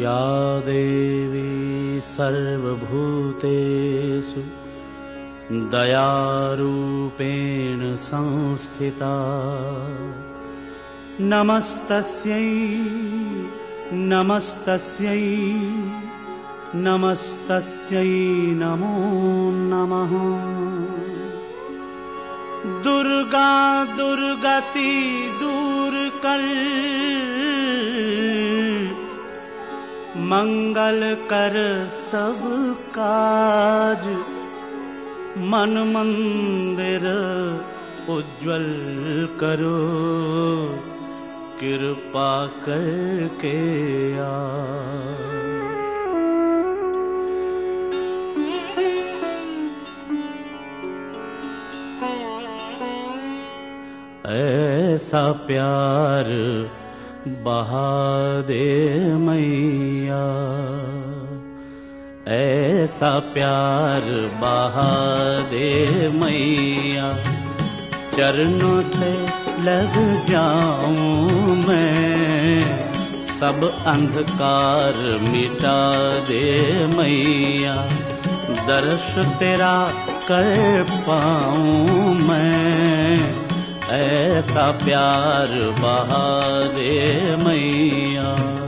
या देवी सर्वभूतेषु दयारूपेण संस्थिता नमस्तस्यै नमस्तस्यै नमस्तस्यै नमो नमः। दुर्गा दुर्गति दूर कर मंगल कर सब काज मन मंदिर उज्ज्वल करो कृपा करके आ। ऐसा प्यार बहा दे मैया, ऐसा प्यार बहा दे मैया, चरणों से लग जाऊं मैं, सब अंधकार मिटा दे मैया, दर्श तेरा कर पाऊं मैं, ऐसा प्यार बहा दे मैया।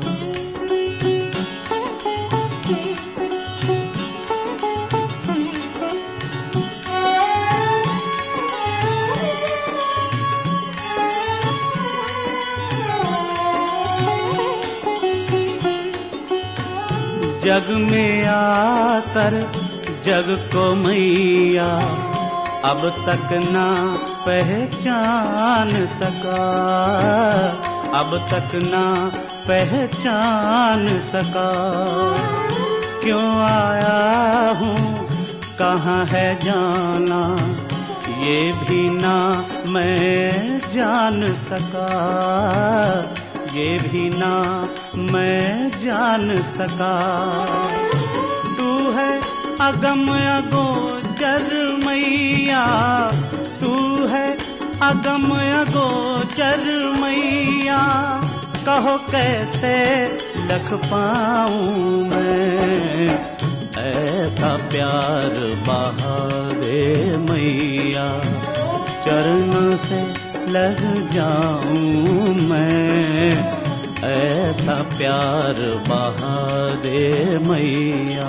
जग में आकर जग को मैया अब तक ना पहचान सका, अब तक ना पहचान सका, क्यों आया हूँ कहाँ है जाना ये भी ना मैं जान सका, ये भी ना मैं जान सका। तू है अगम अगोचर मैया, तू है अगम अगोचर मैया, कहो कैसे लख पाऊं मैं, ऐसा प्यार बहा दे मैया, चरण से लग जाऊं मैं, ऐसा प्यार बहा दे मैया।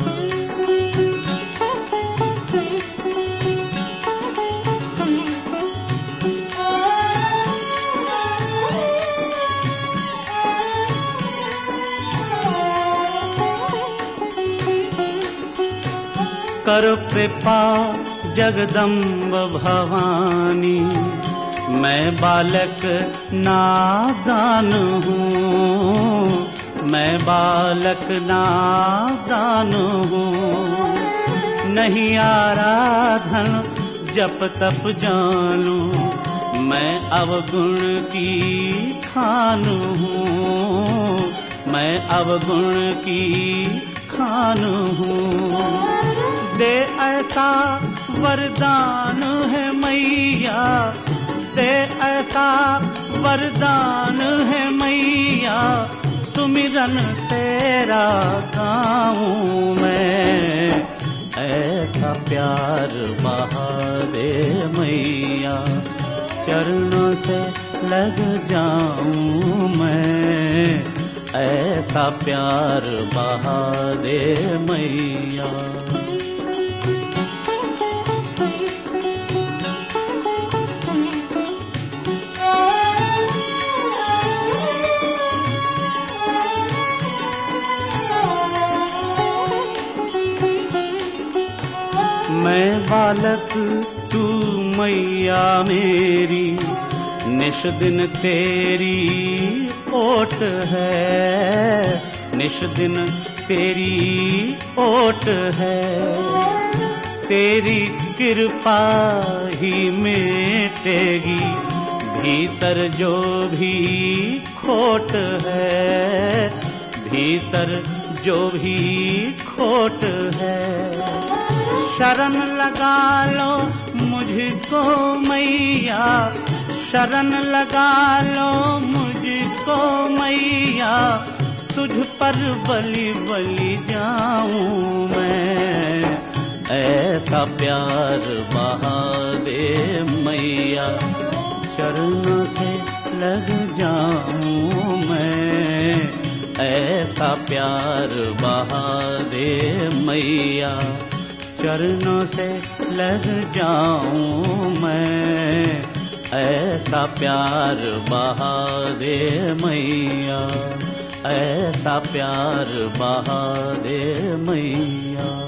कर कृपा जगदम्ब भवानी, मैं बालक नादान हूँ, मैं बालक नादान हूँ, नहीं आराधन जप तप जानू, मैं अवगुण की खान हूँ, मैं अवगुण की खान हूँ। दे ऐसा वरदान है मैया, दे ऐसा वरदान है मैया, सुमिरन तेरा गाऊं मैं, ऐसा प्यार बहा दे मैया, चरणों से लग जाऊं मैं, ऐसा प्यार बहा दे मैया। मैं बालक तू मैया मेरी, निश दिन तेरी ओट है, निश दिन तेरी ओट है, तेरी कृपा ही मेटेगी भीतर जो भी खोट है, भीतर जो भी खोट है। शरण लगा लो मुझको मैया, शरण लगा लो मुझको मैया, तुझ पर बलि बलि जाऊं मैं, ऐसा प्यार बहा दे मैया, चरणों से लग जाऊं मैं, ऐसा प्यार बहा दे मैया, चरणों से लग जाऊं मैं, ऐसा प्यार बहा दे मैया, ऐसा प्यार बहा दे मैया।